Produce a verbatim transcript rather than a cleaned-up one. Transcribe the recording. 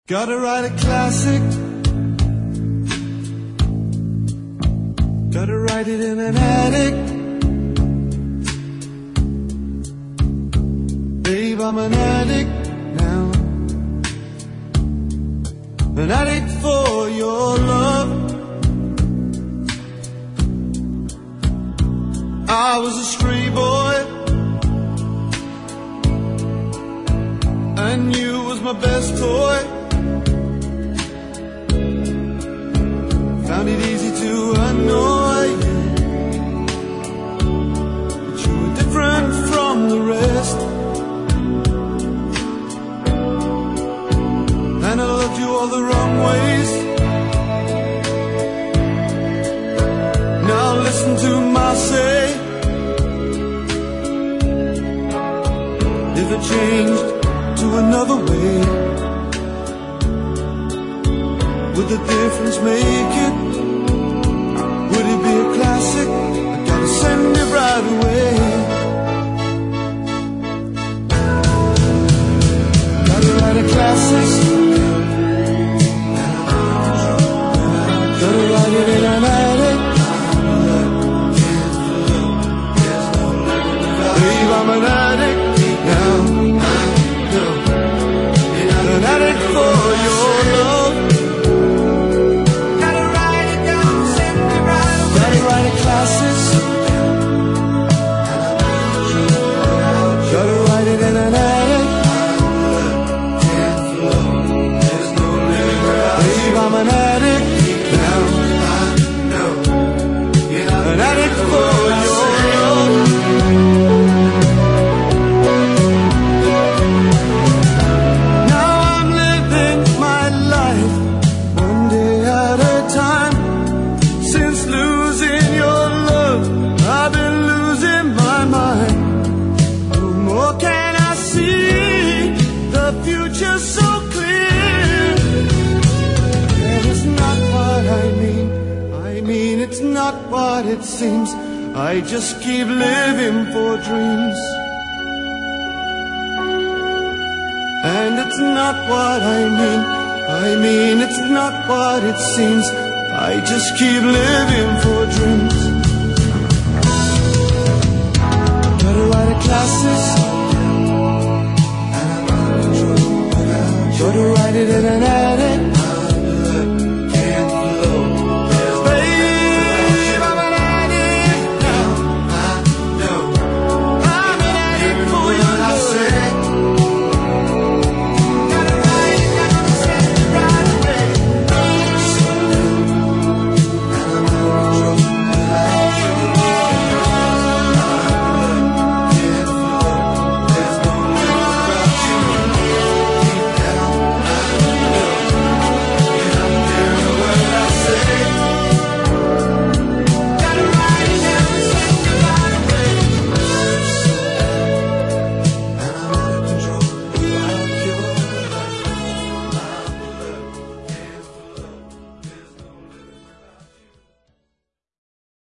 Gotta write a classic. Gotta write it in an attic. Babe, I'm an addict now. An addict for your love. I was a stray boy, and you was my best toy. Found it easy to annoy you, but you were different from the rest. And I loved you all the wrong ways. Now listen to my say. If it changed to another way, would the difference make it? Would it be a classic? I gotta send it right away. Gotta write a classic. Gotta write it in an attic. Babe, I'm an addict now. An addict for your love. Gotta write it down, send it right away. Gotta write a classic. Gotta write it in an attic. Babe, I'm an addict now. An addict for your love. What it seems, I just keep living for dreams, and it's not what I mean. I mean, it's not what it seems. I just keep living for dreams. Gotta write a classic. Gotta write it in an attic.